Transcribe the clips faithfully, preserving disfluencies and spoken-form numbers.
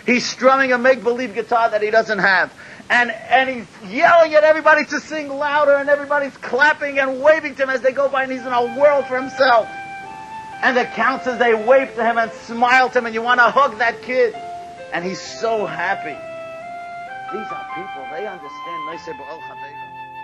He's strumming a make-believe guitar that he doesn't have. And, and he's yelling at everybody to sing louder, and everybody's clapping and waving to him as they go by, and he's in a world for himself. And the counselors, they wave to him and smile to him, and you want to hug that kid. And he's so happy. These are people, they understand. They say, "B'ol Chaveira."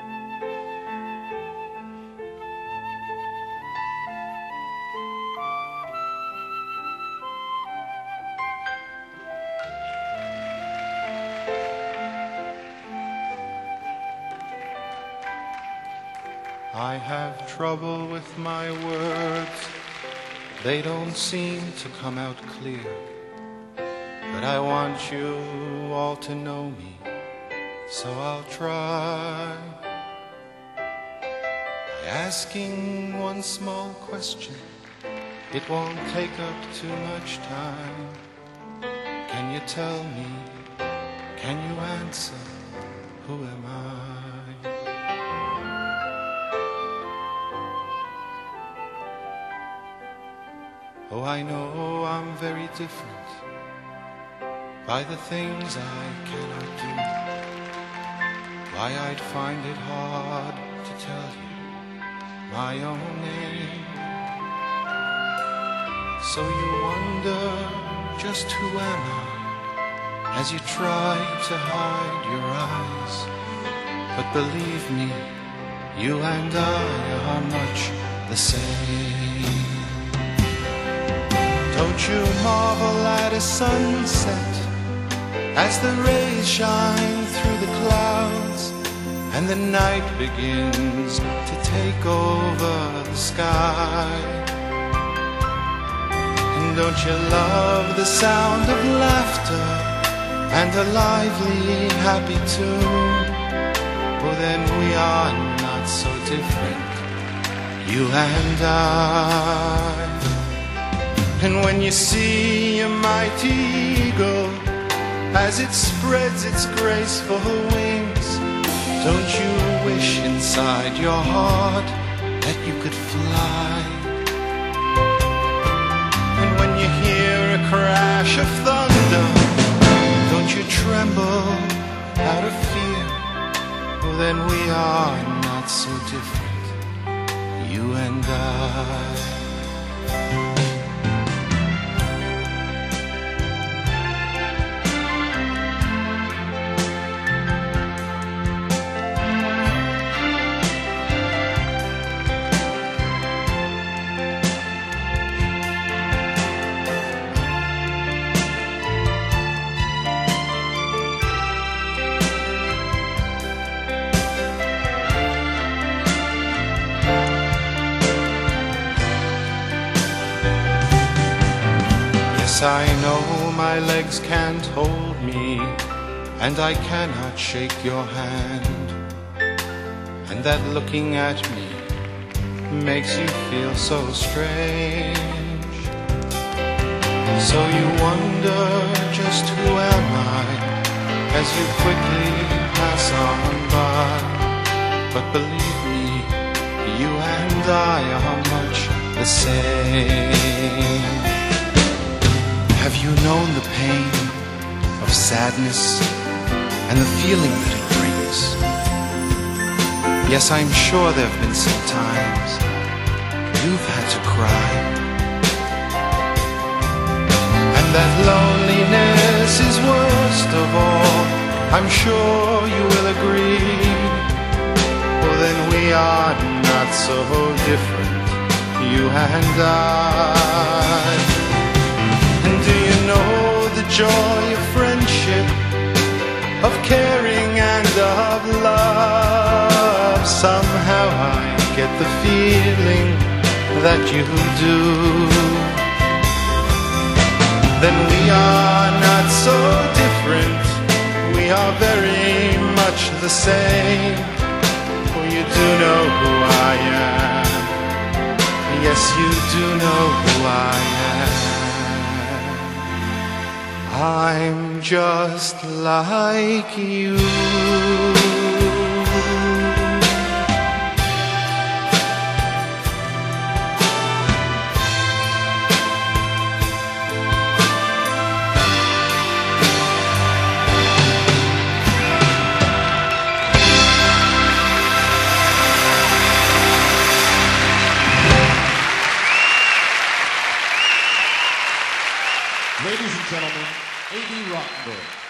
I have trouble with my words. They don't seem to come out clear. But I want you all to know me, so I'll try by asking one small question. It won't take up too much time. Can you tell me, can you answer, who am I? Oh, I know I'm very different by the things I cannot do. Why I'd find it hard to tell you my own name. So you wonder, just who am I, as you try to hide your eyes. But believe me, you and I are much the same. Don't you marvel at a sunset as the rays shine through the clouds and the night begins to take over the sky? And don't you love the sound of laughter and a lively, happy tune? Well, then we are not so different, you and I. And when you see a mighty eagle as it spreads its graceful wings, don't you wish inside your heart that you could fly? And when you hear a crash of thunder, don't you tremble out of fear? Well, then we are not so different, you and I. I know my legs can't hold me, and I cannot shake your hand, and that looking at me makes you feel so strange. So you wonder, just who am I, as you quickly pass on by. But believe me, you and I are much the same. Have you known the pain of sadness and the feeling that it brings? Yes, I'm sure there have been some times you've had to cry. And that loneliness is worst of all, I'm sure you will agree. Well, then we are not so different, you and I. And do you know the joy of friendship, of caring and of love? Somehow I get the feeling that you do. Then we are not so different, we are very much the same. For you do know who I am, yes, you do know who I am. I'm just like you. Ladies and gentlemen, A B Rottenberg.